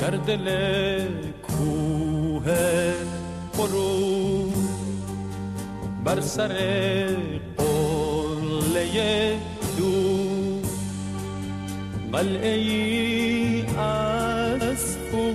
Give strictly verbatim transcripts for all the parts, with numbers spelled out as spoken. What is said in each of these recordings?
در دل کوه فرو بر سر قله دو قلعه ای از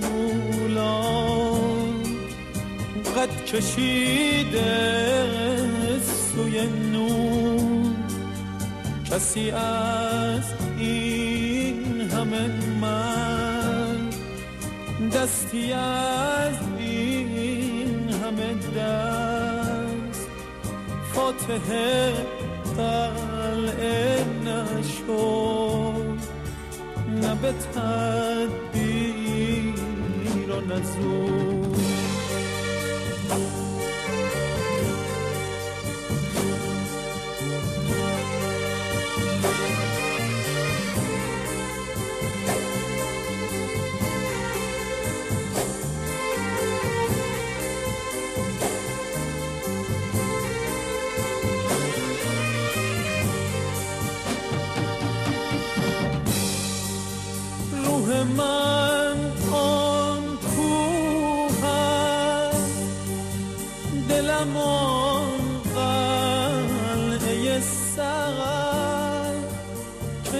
فولان قد کشیده سوی نور کسی از این همه من دستی از این همه دست فاتحه قلعه نشد نه به تدبیر و نزور من آن کوهم دلم آن قلعه سر که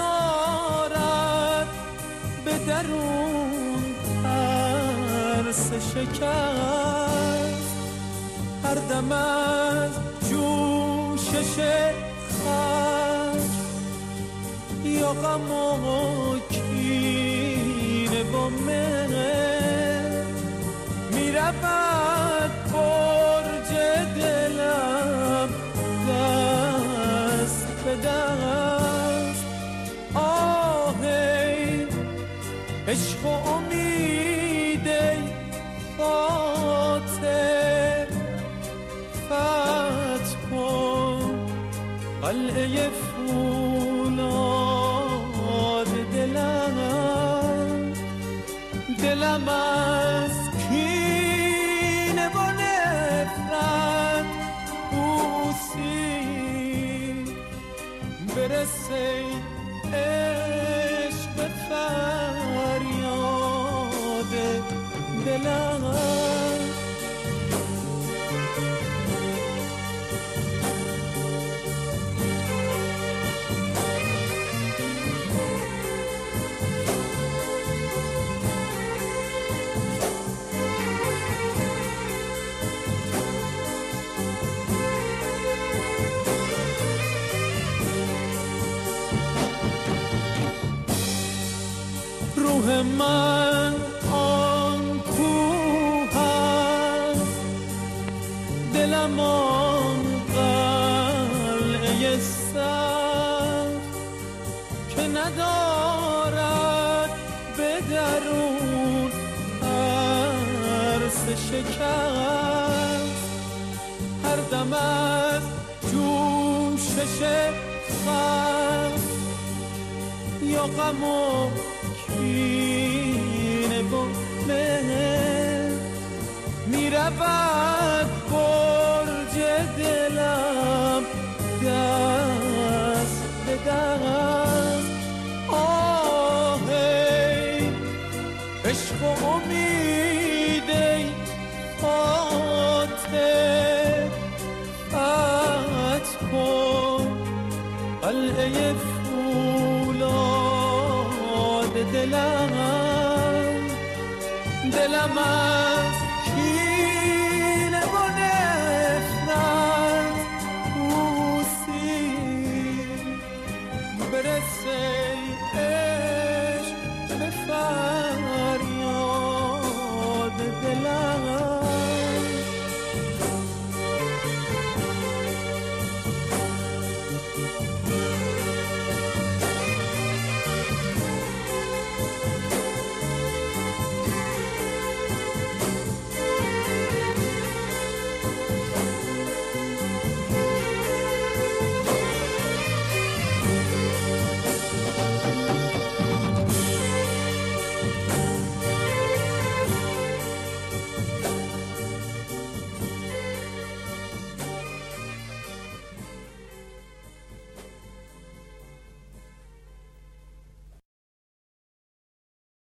ندارد به درون ترس شکست هر دم از جوشش خشم یا غم و کینه و مهر می رود برج دلم دست به دست آه ای عشق و امید ای خاطر فتح کن قلعه فولاد دلم دلم از کینه و نفرت بوسید برسه عشق به فریاد دلم روح من آن کوه است دلم آن قلعه سر که ندارد به درون ترس شکست هر دم از جوشش خشم یا غم و کینه و مهر می رود برج دلم دست به دست آه ای عشق و امید ای خاطر فتح کن قلعه فولاد دلم دلم